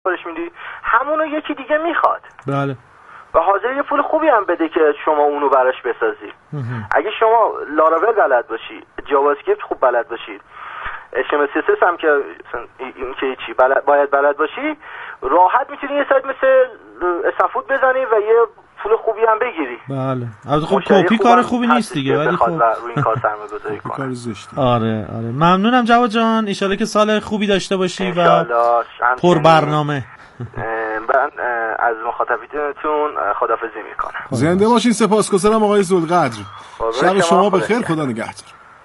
برش میدی همونو یکی دیگه میخواد. بله. و حاضر یه پول خوبی هم بده که شما اونو براش بسازی. اگه شما لاراول بلد باشی، جاوا اسکریپت خوب بلد باشی، HTML CSS هم که این که چی باید بلد باشی، راحت میتونی یه سایت مثل اسنفود بزنی و یه پول خوبی هم بگیری. بله. البته خب کپی کار خوبی نیست دیگه، ولی خب روی این کار سرمایه‌گذاری کنه. کار زشته. آره. ممنونم جواد جان، ان شاءالله که سال خوبی داشته باشی و پر برنامه. من از مخاطبینتون خداحافظی میکنم. زنده باشین. سپاسگزارم آقای ذوالقدر. شب شما بخیر. خدا نگهدار.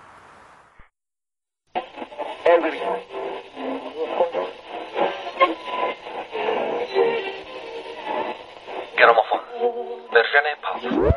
گرامافون ورژن پاپ.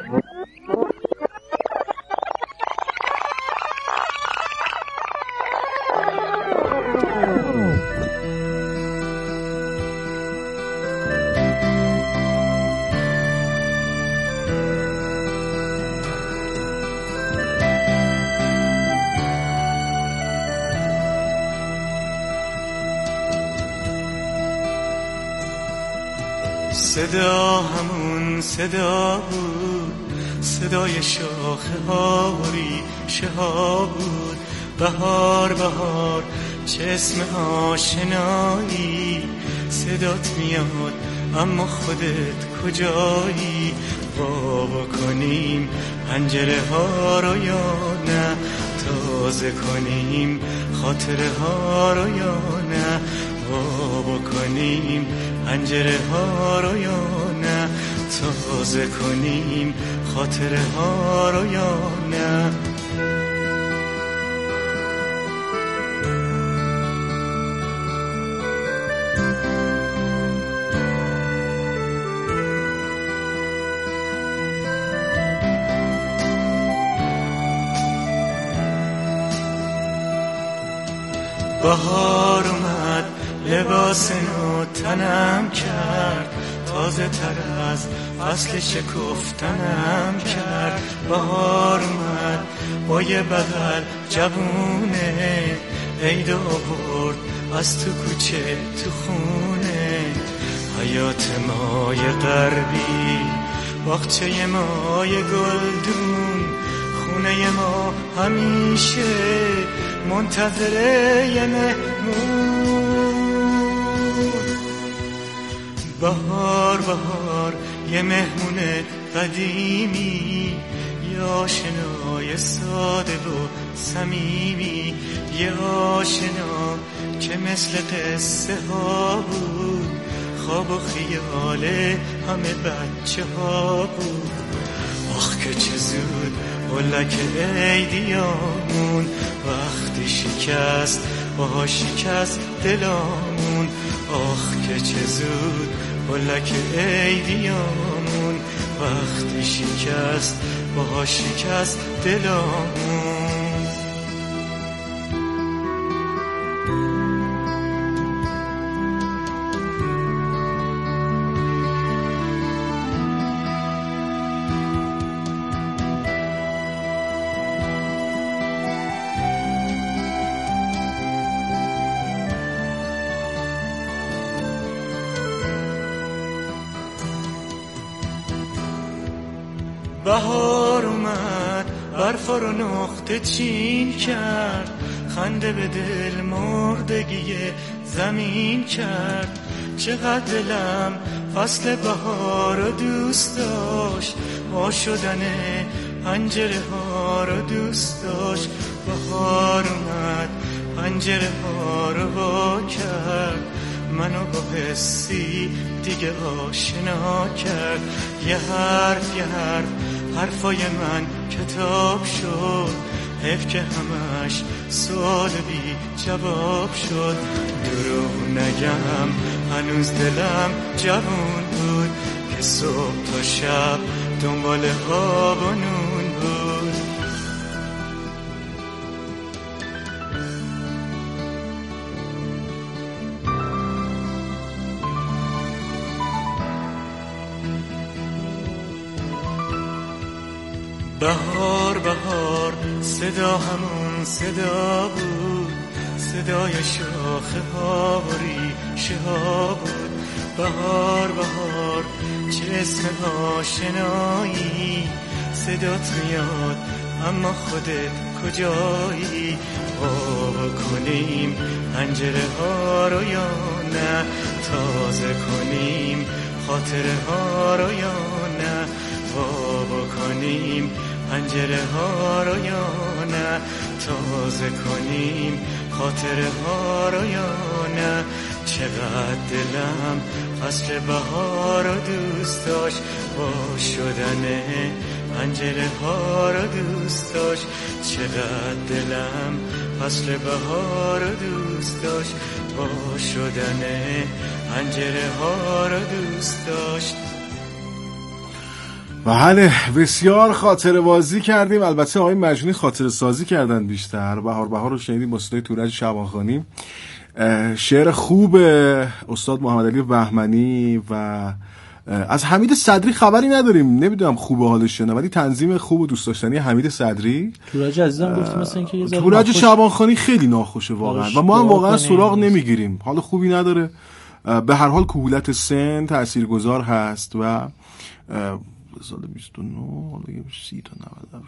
صدا همون صدا بود، صدای شاخه ها و ریشه ها بود. بهار چه اسم آشنایی، صدات میاد اما خودت کجایی؟ وا کنیم پنجره ها رو یا نه، تازه کنیم خاطره ها رو یا نه، وا کنیم پنجره ها رو یا نه، تازه کنیم خاطره ها رو یا نه. بهار اومد لباس نو تنم کرد، تازه تر از فصل شکفتنم کرد. بهار اومد با یه بغل جوونه، عید آورد از تو کوچه تو خونه. حیات مای غربی، باغچه مای گلدون، خونه ما همیشه منتظره یه مهمون. بهار یه مهمون قدیمی، یه آشنای ساده و صمیمی، یه آشنا که مثل قصه ها بود، خواب و خیال همه بچه ها بود. آخ که چه زود ولک عیدیامون، وقتی شکست با شکست دلامون. آخ که چه زود ولک عیدیامون، وقتی شکست با شکست دلامون. بهار اومد برف رو نقطه چین کرد، خنده به دل مردگی زمین کرد. چقدر دلم فصل بهار رو دوست داشت، وا شدن پنجره ها رو دوست داشت. بهار اومد پنجره ها رو وا کرد، منو با حسی دیگه آشنا کرد. یه حرف حرفای من کتاب شد، حیف که همش سوال بی جواب شد. دروغ نگم هنوز دلم جوون بود، که صبح تا شب دنبال آب و نون بود. بهار صدا همون صدا بود، صدای شاخه ها و ها بود. بهار بهار چه اسم آشنایی، صدات میاد اما خودت کجایی؟ وا کنیم پنجره ها رو یا نه، تازه کنیم خاطره ها رو یا نه، وا کنیم پنجره ها رو یا نه، تازه کنیم خاطره ها رو یا نه. چقدر دلم فصل بهار رو دوست داشت، با شدن پنجره ها رو دوست داشت. چقدر دلم فصل بهار رو دوست داشت، با شدن پنجره ها رو دوست داشت. بله بسیار خاطره بازی کردیم. البته آقای مجنونی خاطره سازی کردن بیشتر. بهار بهار رو شنیدیم با صدای تورج شبانخانی. شعر خوب استاد محمد علی بهمنی و از حمید صدری خبری نداریم، نمیدونم خوبه حالش نه، ولی تنظیم خوب و دوست داشتنی حمید صدری. تورج عزیزم گفت مثلا اینکه یه ذره تورج شبانخانی خیلی ناخوشه واقعا و ما هم واقعا سراغ نمیگیریم، حال خوبی نداره. به هر حال کهولت سن تاثیرگذار هست و سال 29 حالا 30 تا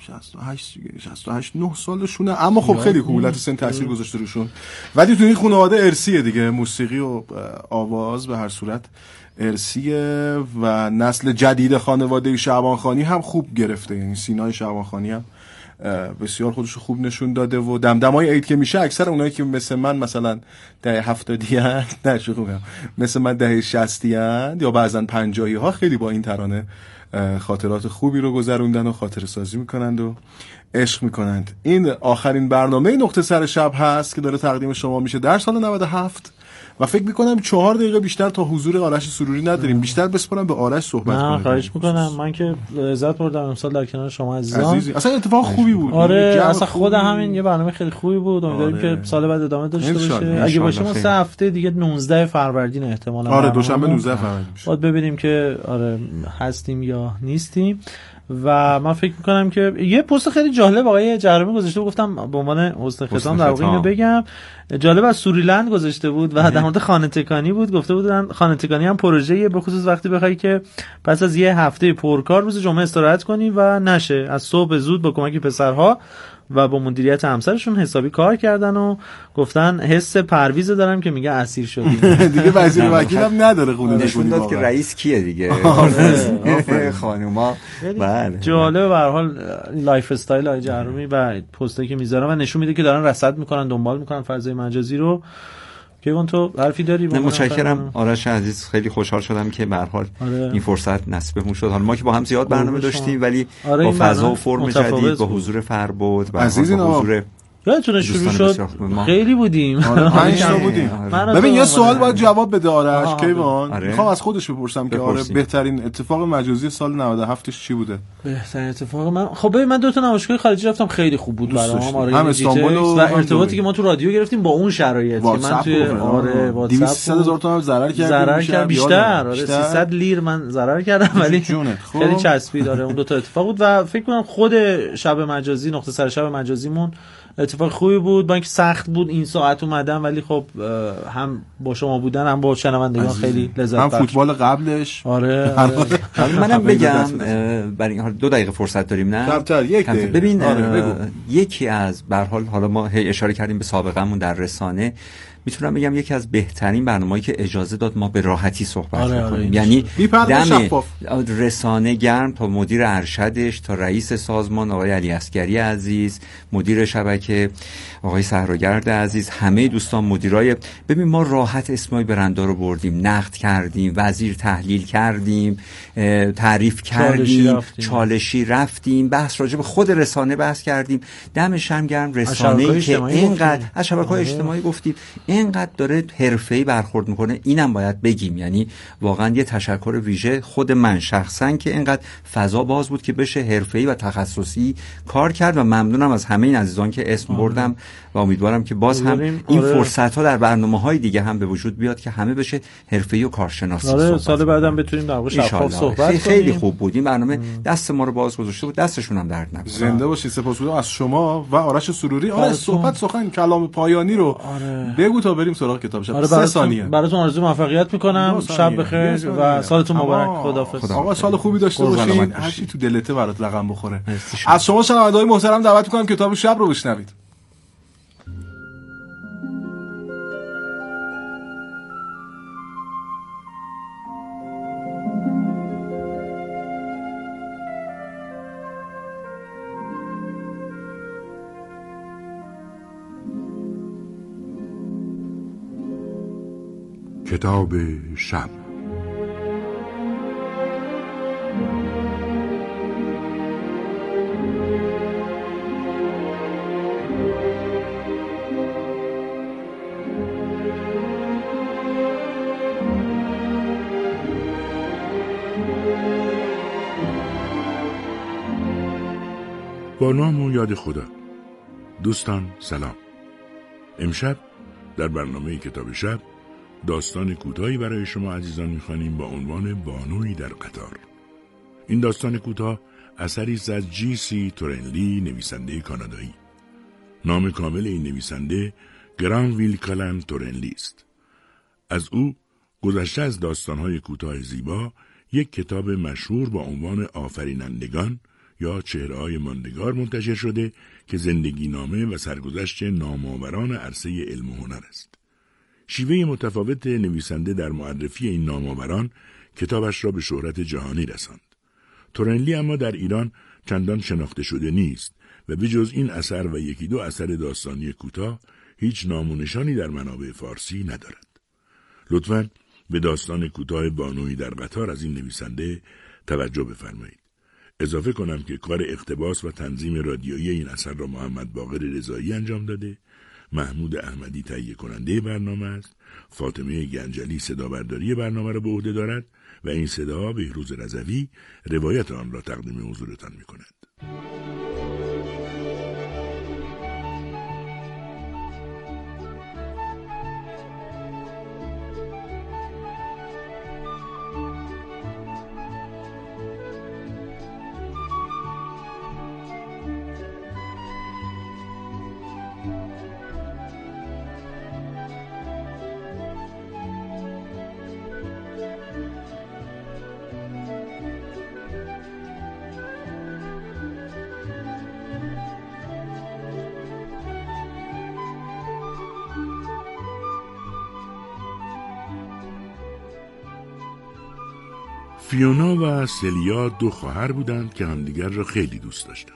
90 68 9 سالشونه، اما خب خیلی کهولت سن تاثیر گذاشته روشون. ولی تو این خانواده ارثیه دیگه، موسیقی و آواز به هر صورت ارثیه و نسل جدید خانواده شعبانخانی هم خوب گرفته. یعنی سینای شعبانخانی هم بسیار خودش خوب نشون داده و دمدمای عید که میشه اکثر اونایی که مثل من مثلا دهه 70 ان نه شوخم مثل من دهه 60 ان یا بعضن 50 ها خیلی با این ترانه خاطرات خوبی رو گذروندن و خاطره سازی میکنند و عشق میکنند. این آخرین برنامه نقطه سر شب هست که داره تقدیم شما میشه در سال 97 و فکر میکنم 4 دقیقه بیشتر تا حضور آرش سروری نداریم. بیشتر بسپارم به آرش صحبت کنه. نه خواهش میکنم، من که لذت بردم امسال در کنار شما عزیزان. اصلا اتفاق خوبی بود. آره اصلا خود همین یه برنامه خیلی خوبی بود. امیدواریم که سال بعد ادامه داشته باشه. اگه باشه ما 3 هفته دیگه 19 فروردین احتمالاً آره دوشنبه 19 فروردین میشه. باید ببینیم که آره هستیم یا نیستیم. و من فکر میکنم که یه پست خیلی جالب آقای جهرمی گذاشته بود، گفتم به عنوان حسن ختام در واقع اینو بگم. جالب از سوریلند گذاشته بود و در مورد خانه تکانی بود. گفته بودن خانه تکانی هم پروژه‌ایه، به خصوص وقتی بخوای که پس از یه هفته پرکار روز جمعه استراحت کنی و نشه. از صبح زود با کمک پسرها و با مدیریت همسرشون حسابی کار کردن و گفتن حس پرویز دارم که میگه اسیر شدیم. دیگه وزیر وکیل هم نداره خونه نشون داد که رئیس کیه دیگه. خانوما بله جالب. به هر حال لایف استایل آقای جهرمی و پستایی که میذارن و نشون میده که دارن رصد میکنن، دنبال میکنن فضای مجازی رو. کیوان تو حرفی داری؟ متشکرم آرش عزیز، خیلی خوشحال شدم که به هر حال این فرصت نصیبمون شد. حالا ما که با هم زیاد برنامه داشتیم ولی با فضا و فرم جدید، با حضور فربود و حضور یادتونه شروع شد خیلی بودیم. 5 تا بودیم. ببین یه سوال باید جواب بده آرش کیوان. میخوام از خودش بپرسم که آره بهترین اتفاق مجازی سال 97 ش چی بوده؟ بهترین اتفاق من خب ببین من 2 تا نمایشگاه خارجی رفتم، خیلی خوب بود برام. آره هم استانبول و ارتباطی که ما تو رادیو گرفتیم با اون شرایط که من توی آره واتساپ 200,000 تومان ضرر کردم بیشتر. آره 300 لیر من ضرر کردم ولی خیلی چسبید. داره اون 2 تا اتفاق بود و فکر کنم خود شب مجازی نقطه سر شب مجازیمون اتفاق خوبی بود. با اینکه سخت بود این ساعت اومدم ولی خب هم با شما بودن هم با شنوندگان خیلی لذت بخش. هم فوتبال قبلش. آره منم بگم برای این حال 2 دقیقه فرصت داریم نه؟ کمتر 1 دقیقه. ببین یکی از به هر حال حالا ما اشاره کردیم به سابقه‌مون در رسانه، میتونم بگم یکی از بهترین برنامه‌ای که اجازه داد ما به راحتی صحبت کنیم. یعنی دم رسانه گرم تا مدیر ارشدش تا رئیس سازمان آقای علی عسکری عزیز، مدیر شبکه آقای صحراگرد عزیز، همه دوستان مدیرای، ببین ما راحت اسمای برندا رو بردیم، نقد کردیم، وزیر تحلیل کردیم، تعریف کردیم، چالشی رفتیم، بحث راجع به خود رسانه بحث کردیم. دمش هم گرم رسانه‌ای که اینقدر از شبکه‌های اجتماعی گفتیم اینقدر داره حرفه‌ای برخورد میکنه، اینم باید بگیم. یعنی واقعا یه تشکر ویژه خود من شخصا که اینقدر فضا باز بود که بشه حرفه‌ای و تخصصی کار کرد و ممنونم از همه این عزیزان که اسم بردم و امیدوارم که باز هم این فرصت‌ها در برنامه‌های دیگه هم به وجود بیاد که همه بشه حرفه‌ای و کارشناسی. سال بعدم بتونیم در واقع شفاف صحبت کنیم. خیلی خوب بود این برنامه، دست ما رو باز گذاشته بود، دستشون هم درد نکنه. زنده باشید. سپاسگزارم از شما و آرش سروری. آرش صحبت سخن کلام پایانی رو بگو بگو تا بریم سراغ کتاب شب. 3 ثانیه براتون آرزوی موفقیت میکنم. شب بخیر و سالتون مبارک. خداحافظ. آقا سال خوبی داشته باشین. هر چی تو دلته برات رقم بخوره. از شما شنونده‌های محترم دعوت میکنم کتاب شب رو بشنوید. کتاب شب. با نام و یاد خدا. دوستان سلام. امشب در برنامه کتاب شب داستان کوتاهی برای شما عزیزان می‌خوانیم با عنوان بانویی در قطار. این داستان کوتاه اثری است از جی.سی. تورنلی، نویسنده کانادایی. نام کامل این نویسنده گرانویل کالن تورنلی است. از او گذشته از داستان‌های کوتاه زیبا یک کتاب مشهور با عنوان آفرینندگان یا چهره‌های ماندگار منتشر شده که زندگی نامه و سرگذشت نامآوران عرصه علم و هنر است. شیوه متفاوت نویسنده در معرفی این نامآوران کتابش را به شهرت جهانی رساند. تورنلی اما در ایران چندان شناخته شده نیست و بجز این اثر و یکی دو اثر داستانی کوتاه هیچ نام و نشانی در منابع فارسی ندارد. لطفاً به داستان کوتاه بانویی در قطار از این نویسنده توجه بفرمایید. اضافه کنم که کار اقتباس و تنظیم رادیویی این اثر را محمد باقر رضایی انجام داده، محمود احمدی تهیه کننده برنامه است، فاطمه گنجلی صدابرداری برنامه را به عهده دارد و این صدا بهروز رضوی روایت آن را تقدیم حضورتان می‌کند. فیونا و سلیا دو خواهر بودند که همدیگر را خیلی دوست داشتند.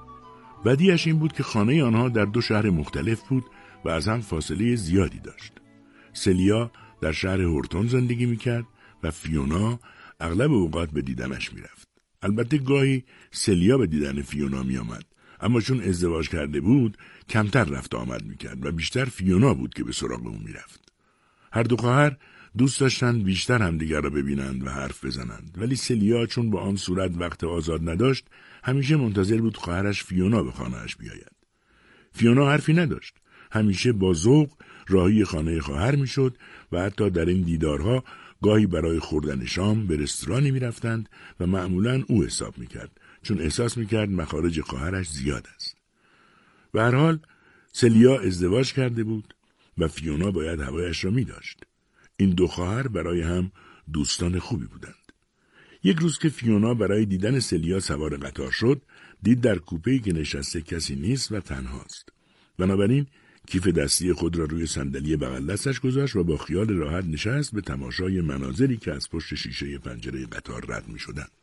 بدیعش این بود که خانه آنها در دو شهر مختلف بود و از هم فاصله زیادی داشت. سلیا در شهر هورتون زندگی میکرد و فیونا اغلب اوقات به دیدنش میرفت. البته گاهی سلیا به دیدن فیونا میآمد، اما چون ازدواج کرده بود کمتر رفت آمد میکرد و بیشتر فیونا بود که به سراغ او میرفت. هر دو خواهر دوست داشتند بیشتر همدیگر را ببینند و حرف بزنند، ولی سلیا چون با آن صورت وقت آزاد نداشت همیشه منتظر بود خواهرش فیونا به خانه‌اش بیاید. فیونا حرفی نداشت، همیشه با ذوق راهی خانه خواهر میشد و حتی در این دیدارها گاهی برای خوردن شام به رستورانی میرفتند و معمولاً او حساب میکرد، چون احساس میکرد مخارج خواهرش زیاد است. به هر حال سلیا ازدواج کرده بود و فیونا باید هوایش را میداشت. این دو خواهر برای هم دوستان خوبی بودند. یک روز که فیونا برای دیدن سلیا سوار قطار شد، دید در کوپه‌ای که نشسته کسی نیست و تنهاست. بنابراین کیف دستی خود را روی صندلی بغل دستش گذاشت و با خیال راحت نشست به تماشای مناظری که از پشت شیشه پنجره قطار رد می‌شدند.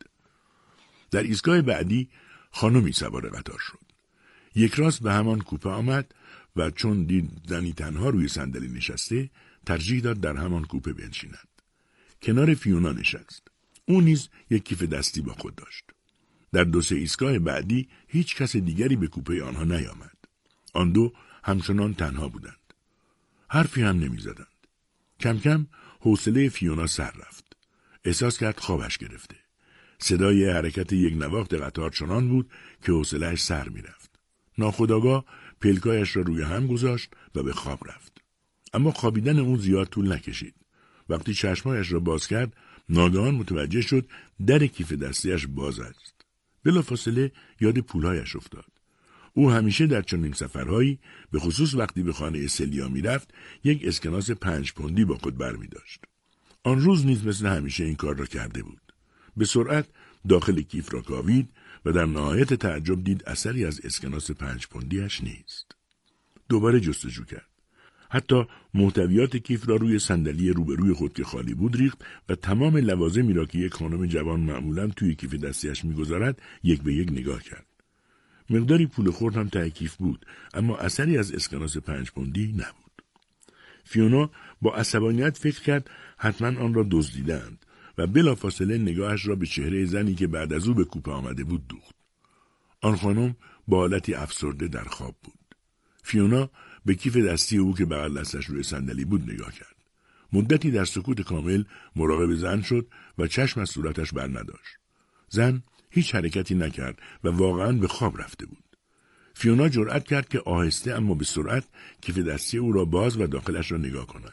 در ایستگاه بعدی خانمی سوار قطار شد. یک راست به همان کوپه آمد و چون دید زنی تنها روی صندلی نشسته، ترجیح داد در همان کوپه بنشیند. کنار فیونا نشست. او نیز یک کیف دستی با خود داشت. در دو سه ایستگاه بعدی هیچ کس دیگری به کوپه آنها نیامد. آن دو همچنان تنها بودند. حرفی هم نمی‌زدند. کم کم حوصله فیونا سر رفت. احساس کرد خوابش گرفته. صدای حرکت یک نواخت قطار چنان بود که حوصله‌اش سر می‌رفت. ناخودآگاه پلکایش را روی هم گذاشت و به خواب رفت. اما خوابیدن او زیاد طول نکشید. وقتی چشمایش را باز کرد، ناگهان متوجه شد در کیف دستیش باز است. بلافاصله یاد پولهایش افتاد. او همیشه در چنین سفرهایی به خصوص وقتی به خانه سلیا میرفت یک اسکناس 5 پوندی با خود برمی داشت. آن روز نیز مثل همیشه این کار را کرده بود. به سرعت داخل کیف را کاوید و در نهایت تعجب دید اثری از اسکناس 5 پوندیش نیست. دوباره جستجو کرد. حتی محتویات کیف را روی صندلی روبروی خود که خالی بود ریخت و تمام لوازمی را که یک خانم جوان معمولاً توی کیف دستیش می‌گذارد یک به یک نگاه کرد. مقداری پول خرد هم ته کیف بود، اما اثری از اسکناس 5 پوندی نبود. فیونا با عصبانیت فکر کرد حتما آن را دزدیدند و بلافاصله نگاهش را به چهره زنی که بعد از او به کوپه آمده بود دوخت. آن خانم با حالتی افسرده در خواب بود. فیونا به کیف دستی او که بغل دستش روی صندلی بود نگاه کرد. مدتی در سکوت کامل مراقب زن شد و چشم از صورتش بر نداشت. زن هیچ حرکتی نکرد و واقعاً به خواب رفته بود. فیونا جرأت کرد که آهسته اما به سرعت کیف دستی او را باز و داخلش را نگاه کند.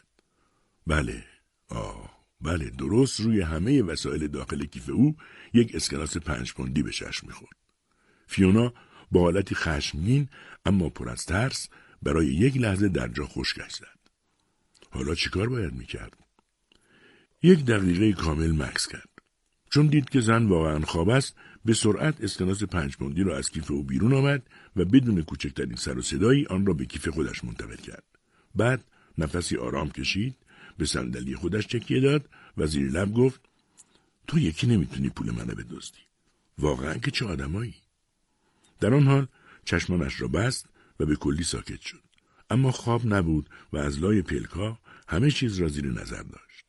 بله، درست روی همه وسایل داخل کیف او یک اسکناس 5 پوندی به چشم می‌خورد. فیونا با حالتی خشمگین اما پر از ترس برای یک لحظه در جا خشکش زد. حالا چیکار باید میکرد؟ 1 دقیقه کامل مکث کرد. چون دید که زن واقعا خواب است، به سرعت اسکناس 5 پوندی را از کیف او بیرون آورد و بدون کوچکترین سر و صدایی آن را به کیف خودش منتقل کرد. بعد نفسی آرام کشید، به صندلی خودش تکیه داد و زیر لب گفت: تو یکی نمیتونی پول منو بدزدی. واقعا که چه آدمایی؟ در آن حال چشمانش را بست و به کلی ساکت شد. اما خواب نبود و از لای پلک‌ها همه چیز را زیر نظر داشت.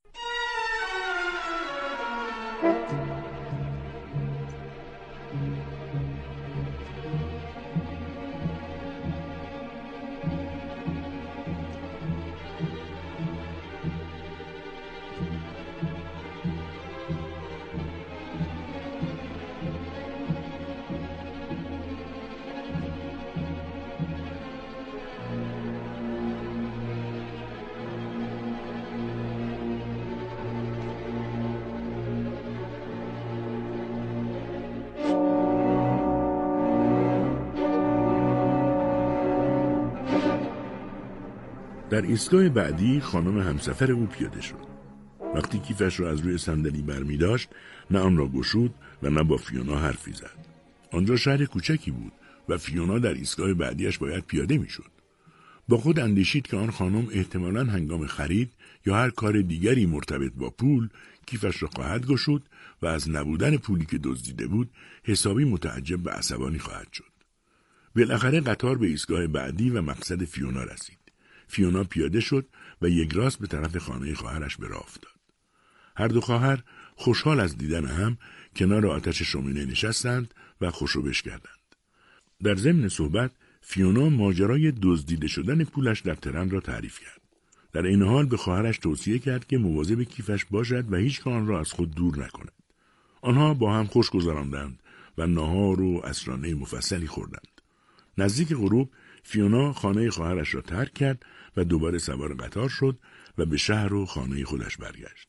در ایستگاه بعدی خانم همسفر او پیاده شد. وقتی کیفش را از روی صندلی برمی داشت، نه آن را گشود و نه با فیونا حرفی زد. آنجا شهر کوچکی بود و فیونا در ایستگاه بعدیش باید پیاده می شد. با خود اندیشید که آن خانم احتمالاً هنگام خرید یا هر کار دیگری مرتبط با پول کیفش را خواهد گشود و از نبودن پولی که دزدیده بود حسابی متعجب و عصبانی خواهد شد. بالاخره قطار به ایستگاه بعدی و مقصد فیونا رسید. فیونا پیاده شد و یک راست به طرف خانه خواهرش به راه افتاد. هر دو خواهر خوشحال از دیدن هم کنار آتش شومینه نشستند و خوشوبش کردند. در ضمن صحبت فیونا ماجرای دزدیده شدن پولش در ترن را تعریف کرد. در این حال به خواهرش توصیه کرد که مواظب کیفش باشد و هیچ آن را از خود دور نکند. آنها با هم خوش گذراندند و ناهار و عصرانه مفصلی خوردند. نزدیک غروب فیونا خانه خواهرش را ترک کرد و دوباره سوار قطار شد و به شهر و خانه خودش برگشت.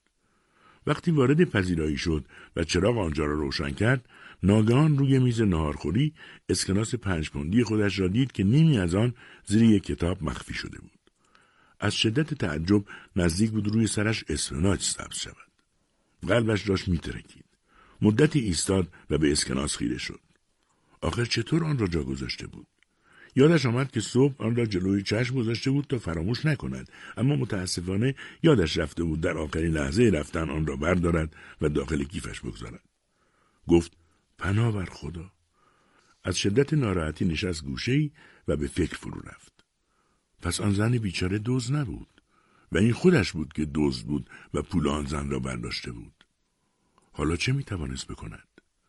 وقتی وارد پذیرایی شد و چراغ آنجا را روشن کرد، ناگهان روی میز ناهارخوری اسکناس 5 پوندی خودش را دید که نیمی از آن زیر یک کتاب مخفی شده بود. از شدت تعجب نزدیک بود روی سرش اسفناج سبز شود. قلبش داشت میترکید. مدتی ایستاد و به اسکناس خیره شد. آخر چطور آن را جا گذاشته بود؟ یادش آمد که صبح آن را جلوی چشم گذاشته بود تا فراموش نکند، اما متاسفانه یادش رفته بود در آخرین لحظه رفتن آن را بردارد و داخل کیفش بگذارد. گفت: پناه بر خدا. از شدت ناراحتی نشست گوشه‌ای و به فکر فرو رفت. پس آن زن بیچاره دزد نبود و این خودش بود که دزد بود و پول آن زن را برداشته بود. حالا چه میتوانست بکند؟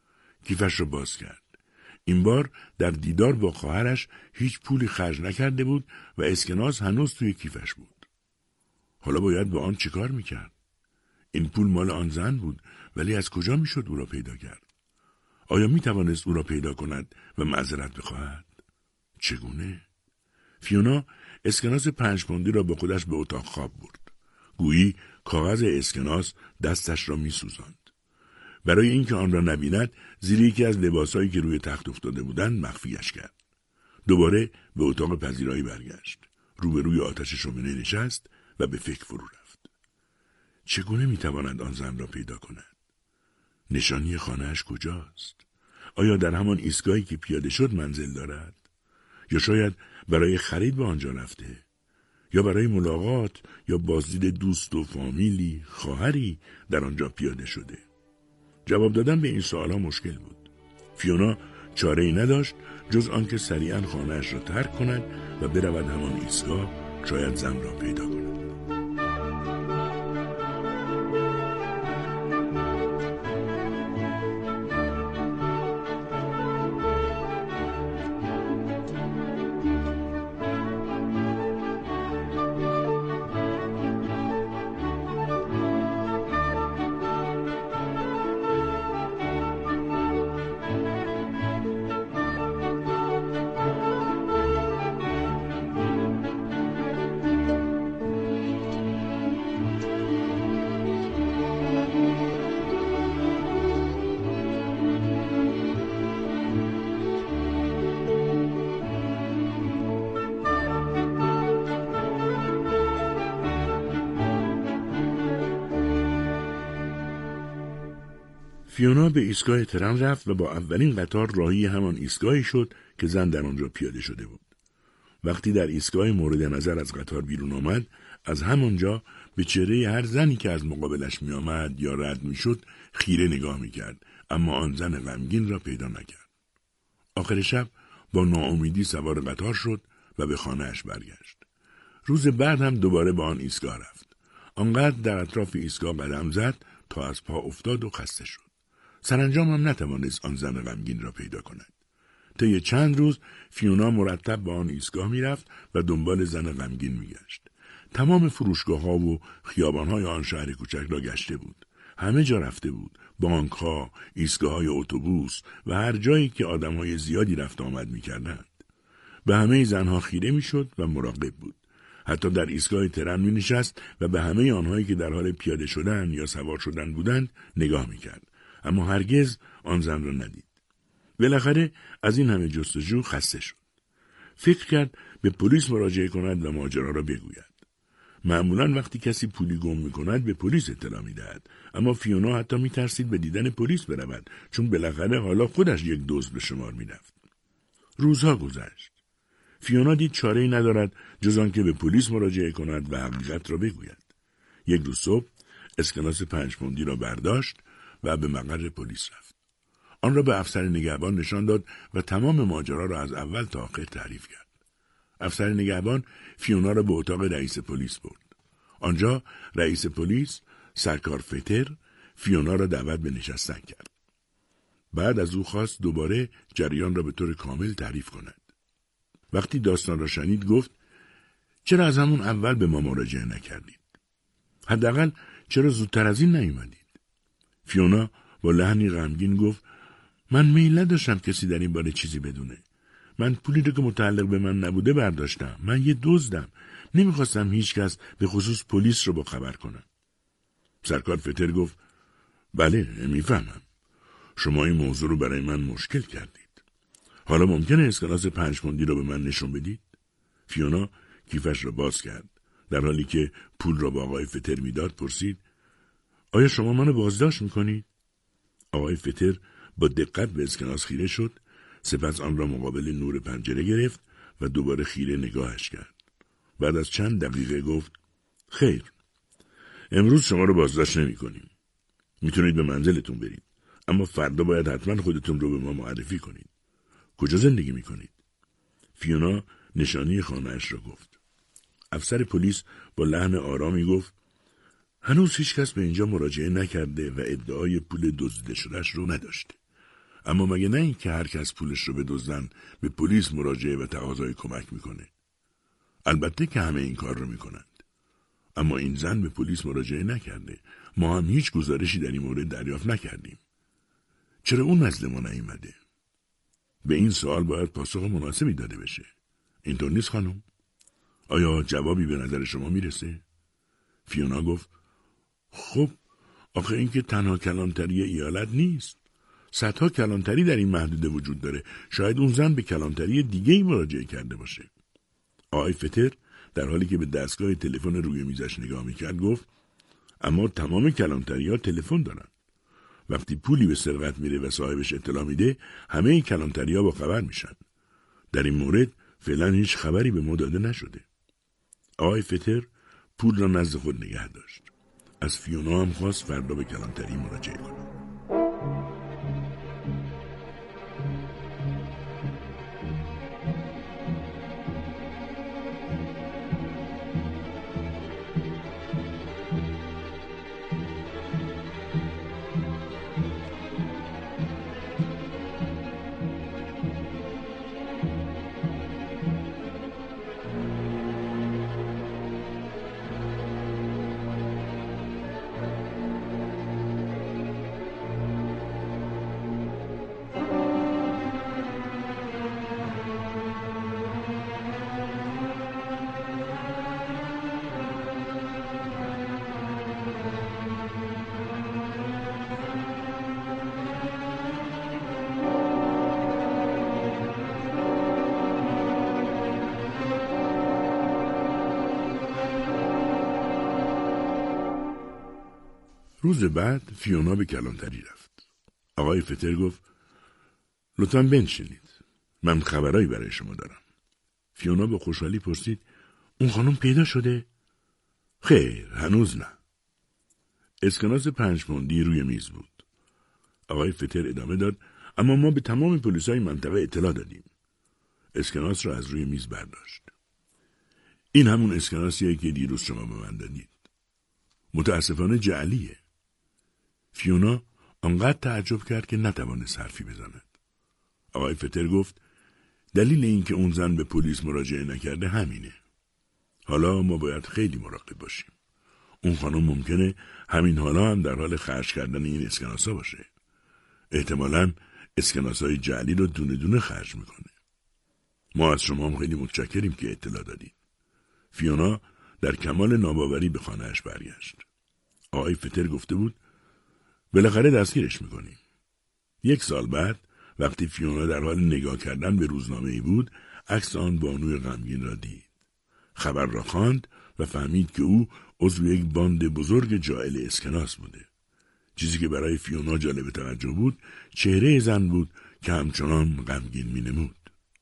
کیفش را باز کرد. این بار در دیدار با خواهرش هیچ پولی خرج نکرده بود و اسکناس هنوز توی کیفش بود. حالا باید با آن چیکار میکرد؟ این پول مال آن زن بود، ولی از کجا میشد او را پیدا کرد؟ آیا میتوانست او را پیدا کند و معذرت بخواهد؟ چگونه؟ فیونا اسکناس 5 پوندی را با خودش به اتاق خواب برد. گویی کاغذ اسکناس دستش را میسوزاند. برای اینکه آن را نبیند، زیر یکی از لباسایی که روی تخت افتاده بودند مخفیش کرد. دوباره به اتاق پذیرایی برگشت. روبروی آتش شومینه نشست و به فکر فرو رفت. چگونه میتواند آن زن را پیدا کند؟ نشانی خانه‌اش کجاست؟ آیا در همان ایستگاهی که پیاده شد منزل دارد؟ یا شاید برای خرید به آنجا رفته؟ یا برای ملاقات یا بازدید دوست و فامیلی، خواهری در آنجا پیاده شده؟ جواب دادن به این سوالها مشکل بود. فیونا چاره‌ای نداشت جز آنکه سریعاً خانه‌اش را ترک کند و برود همان ایستگاه، شاید زن را پیدا کند. فیونا به ایستگاه ترن رفت و با اولین قطار راهی همان ایستگاهی شد که زن در آنجا پیاده شده بود. وقتی در ایستگاه مورد نظر از قطار بیرون آمد، از همانجا به چهره هر زنی که از مقابلش می آمد یا رد می شد خیره نگاه می کرد، اما آن زن غمگین را پیدا نکرد. آخر شب با ناامیدی سوار قطار شد و به خانه‌اش برگشت. روز بعد هم دوباره به آن ایستگاه رفت. آنقدر در اطراف ایستگاه قدم زد تا از پا افتاد و خسته شد. سرانجام هم نتوانست آن زن غمگین را پیدا کند. طی چند روز فیونا مرتب به آن ایستگاه می‌رفت و دنبال زن غمگین می‌گشت. تمام فروشگاه‌ها و خیابان‌های آن شهر کوچک را گشته بود. همه جا رفته بود. بانک‌ها، ایستگاه‌های اتوبوس و هر جایی که آدم‌های زیادی رفت آمد می‌کردند. به همه زنها خیره می‌شد و مراقب بود. حتی در ایستگاه ترن می‌نشست و به همه آنهایی که در حال پیاده شدن یا سوار شدن بودند نگاه می‌کرد. اما هرگز آن زن را ندید. بالاخره از این همه جستجو خسته شد. فکر کرد به پلیس مراجعه کند و ماجرا را بگوید. معمولاً وقتی کسی پولی گم می‌کند به پلیس اطلاع می‌دهد، اما فیونا حتی می‌ترسید به دیدن پلیس برود، چون بالاخره حالا خودش یک دزد به شمار می‌رفت. روزها گذشت. فیونا دید چاره‌ای ندارد جز آنکه به پلیس مراجعه کند و حقیقت را بگوید. یک روز صبح اسکناس 5 پوندی را برداشت و به مقر پلیس رفت. آن را به افسر نگهبان نشان داد و تمام ماجرا را از اول تا آخر تعریف کرد. افسر نگهبان فیونا را به اتاق رئیس پلیس برد. آنجا رئیس پلیس، سرکار فتر، فیونا را دعوت به نشستن کرد. بعد از او خواست دوباره جریان را به طور کامل تعریف کند. وقتی داستان را شنید گفت: چرا از همون اول به ما مراجعه نکردید؟ حداقل چرا زودتر از این نیومدید؟ فیونا با لحنی غمگین گفت: من میل نداشتم کسی در این باره چیزی بدونه. من پولی رو که متعلق به من نبوده برداشتم. من یه دزدم. نمیخواستم هیچ کس به خصوص پلیس رو با خبر کنم. سرکار فتر گفت: بله میفهمم. شما این موضوع رو برای من مشکل کردید. حالا ممکنه اسکناس 5 پوندی رو به من نشون بدید؟ فیونا کیفش را باز کرد. در حالی که پول را با آقای فتر میداد پرسید: آیا شما منو بازداشت میکنید؟ آقای فتر با دقت به اسکناس خیره شد، سپس آن را مقابل نور پنجره گرفت و دوباره خیره نگاهش کرد. بعد از چند دقیقه گفت: خیر، امروز شما رو بازداشت نمی کنیم. میتونید به منزلتون برید، اما فردا باید حتما خودتون رو به ما معرفی کنید. کجا زندگی میکنید؟ فیونا نشانی خانه‌اش را گفت. افسر پلیس با لحن آرامی گفت: هنوز هیچ کس به اینجا مراجعه نکرده و ادعای پول دزدیده شده‌اش رو نداشته. اما مگه نه این که هر کس پولش رو بدزدن به پلیس مراجعه و تقاضای کمک میکنه؟ البته که همه این کار رو میکنند. اما این زن به پلیس مراجعه نکرده. ما هم هیچ گزارشی در این مورد دریافت نکردیم. چرا اون نزد ما نیامده؟ به این سوال باید پاسخ مناسبی داده بشه. اینطور نیست خانم؟ آیا جوابی به نظر شما میرسه؟ فیونا گفت: خب آخه این که تنها کلانتری ایالت نیست. صدها کلانتری در این محدوده وجود داره. شاید اون زن به کلانتری دیگه‌ای مراجعه کرده باشه. آقای فتر در حالی که به دستگاه تلفن روی میزش نگاه میکرد گفت اما تمام کلانتری‌ها تلفن دارن. وقتی پولی به سرقت میره و صاحبش اطلاع میده، همه کلانتری‌ها با خبر میشن. در این مورد فعلا هیچ خبری به ما داده نشده. آقای فتر پول را نزد خود نگه داشت. از فیونا هم خواست فردا به کلانتری مراجعه کنه. روز بعد فیونا به کلانتری رفت. آقای فتر گفت لطفاً بنشینید. من خبرایی برای شما دارم. فیونا با خوشحالی پرسید اون خانم پیدا شده؟ خیر، هنوز نه. اسکناس 5 پوندی روی میز بود. آقای فتر ادامه داد اما ما به تمام پلیسای منطقه اطلاع دادیم. اسکناس را از روی میز برداشت. این همون اسکناسیه که دیروز شما به من دادید. متاسفانه جعلیه. فیونا آنقدر تعجب کرد که نتوانست حرفی بزند. آقای فتر گفت دلیل این که اون زن به پلیس مراجعه نکرده همینه. حالا ما باید خیلی مراقب باشیم. اون خانم ممکنه همین حالا هم در حال خرج کردن این اسکناسا باشه. احتمالاً اسکناسای جعلی رو دونه دونه خرج میکنه. ما از شما هم خیلی متشکریم که اطلاع دادید. فیونا در کمال ناباوری به خانه‌اش برگشت. آقای فتر گفته بود بالاخره دستگیرش میکنیم. 1 سال بعد وقتی فیونا در حال نگاه کردن به روزنامه‌ای بود، عکس آن بانوی غمگین را دید. خبر را خواند و فهمید که او عضو یک باند بزرگ جاعل اسکناس بوده. چیزی که برای فیونا جالب توجه بود، چهره زن بود که همچنان غمگین مینمود.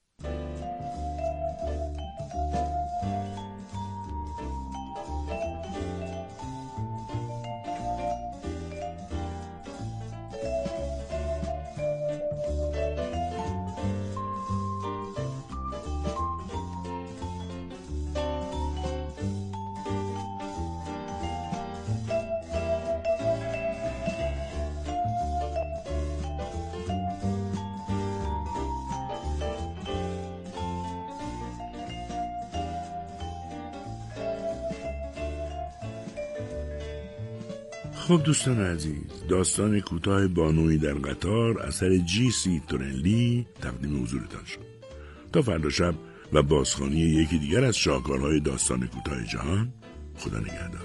خب دوستان عزیز، داستان کوتاه بانویی در قطار اثر جی.سی. تورنلی تقدیم حضورتان شد. تا فردا شب و بازخوانی یکی دیگر از شاهکارهای داستان کوتاه جهان، خدا نگهدار.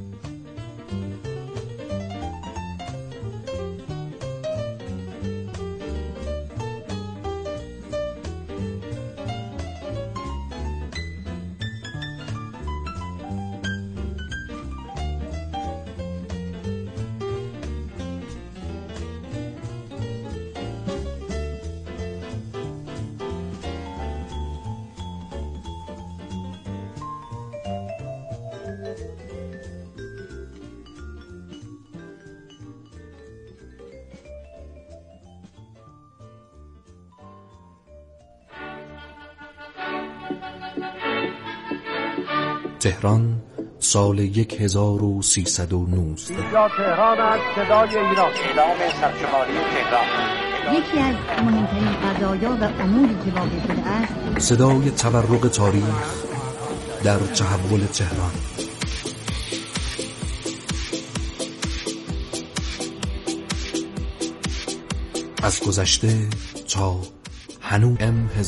تهران سال 1319. اینجا تهران است، صدای ایران. اعلام سرشماری تهران. یکی از مهمترین قضایا و اموری که واقع شده است، صدای تورق تاریخ در تحول تهران. از گذشته تا هنوز